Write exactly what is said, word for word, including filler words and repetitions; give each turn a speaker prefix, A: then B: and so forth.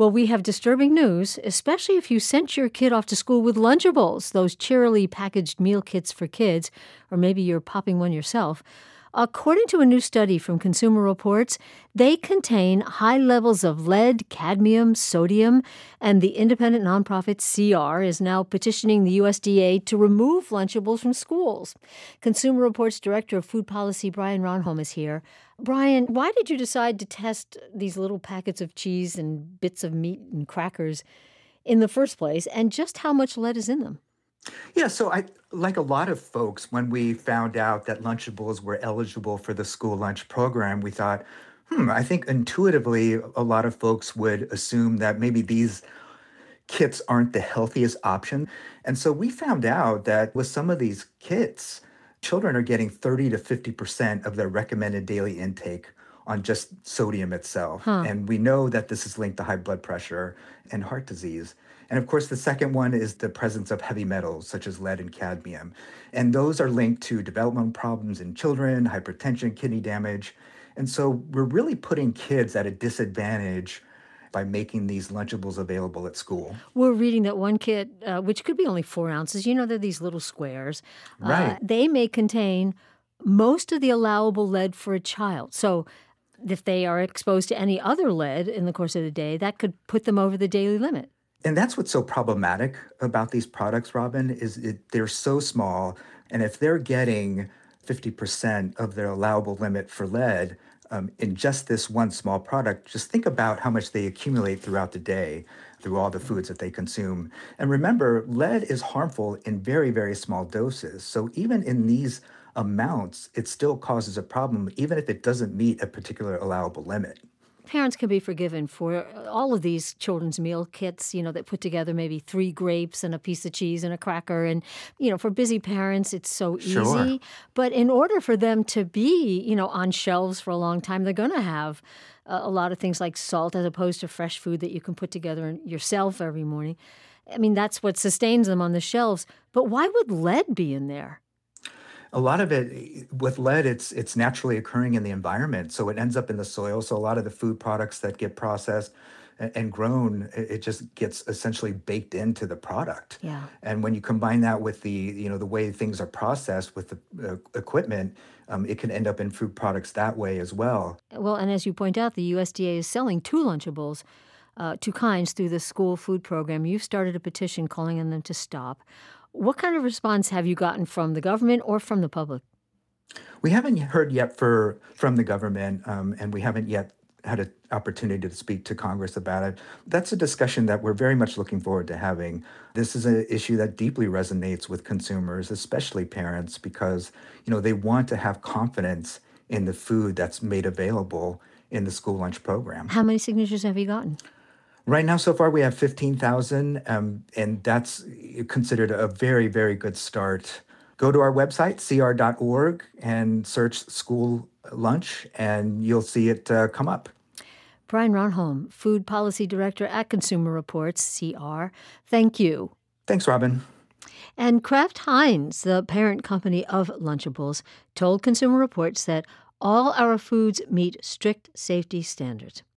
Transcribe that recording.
A: Well, we have disturbing news, especially if you sent your kid off to school with Lunchables, those cheerily packaged meal kits for kids, or maybe you're popping one yourself. According to a new study from Consumer Reports, they contain high levels of lead, cadmium, sodium, and the independent nonprofit C R is now petitioning the U S D A to remove Lunchables from schools. Consumer Reports Director of Food Policy Brian Ronholm is here. Brian, why did you decide to test these little packets of cheese and bits of meat and crackers in the first place, and just how much lead is in them?
B: Yeah, so I like a lot of folks, when we found out that Lunchables were eligible for the school lunch program, we thought, hmm, I think intuitively a lot of folks would assume that maybe these kits aren't the healthiest option. And so we found out that with some of these kits, children are getting thirty to fifty percent of their recommended daily intake on just sodium itself.
A: Huh.
B: And we know that this is linked to high blood pressure and heart disease. And of course, the second one is the presence of heavy metals such as lead and cadmium. And those are linked to developmental problems in children, hypertension, kidney damage. And so we're really putting kids at a disadvantage by making these Lunchables available at school.
A: We're reading that one kit, uh, which could be only four ounces, you know, they're these little squares. Uh,
B: Right.
A: they may contain most of the allowable lead for a child. So if they are exposed to any other lead in the course of the day, that could put them over the daily limit.
B: And that's what's so problematic about these products, Robin, is it, they're so small. And if they're getting fifty percent of their allowable limit for lead um, in just this one small product, just think about how much they accumulate throughout the day through all the foods that they consume. And remember, lead is harmful in very, very small doses. So even in these amounts, it still causes a problem, even if it doesn't meet a particular allowable limit.
A: Parents can be forgiven for all of these children's meal kits, you know, that put together maybe three grapes and a piece of cheese and a cracker. And, you know, for busy parents, it's so
B: Sure.
A: easy. But in order for them to be, you know, on shelves for a long time, they're going to have uh, a lot of things like salt as opposed to fresh food that you can put together yourself every morning. I mean, that's what sustains them on the shelves. But why would lead be in there?
B: A lot of it with lead, it's it's naturally occurring in the environment, so it ends up in the soil. So a lot of the food products that get processed a- and grown, it it just gets essentially baked into the product.
A: Yeah.
B: And when you combine that with the you know the way things are processed with the uh, equipment, um, it can end up in food products that way as well.
A: Well, and as you point out, the U S D A is selling two Lunchables, uh, two kinds, through the school food program. You've started a petition calling on them to stop. What kind of response have you gotten from the government or from the public?
B: We haven't heard yet for from the government, um, and we haven't yet had an opportunity to speak to Congress about it. That's a discussion that we're very much looking forward to having. This is an issue that deeply resonates with consumers, especially parents, because you know they want to have confidence in the food that's made available in the school lunch program.
A: How many signatures have you gotten?
B: Right now, so far, we have fifteen thousand, um, and that's considered a very, very good start. Go to our website, c r dot org, and search school lunch, and you'll see it uh, come up.
A: Brian Ronholm, Food Policy Director at Consumer Reports, C R. Thank you.
B: Thanks, Robin.
A: And Kraft Heinz, the parent company of Lunchables, told Consumer Reports that all our foods meet strict safety standards.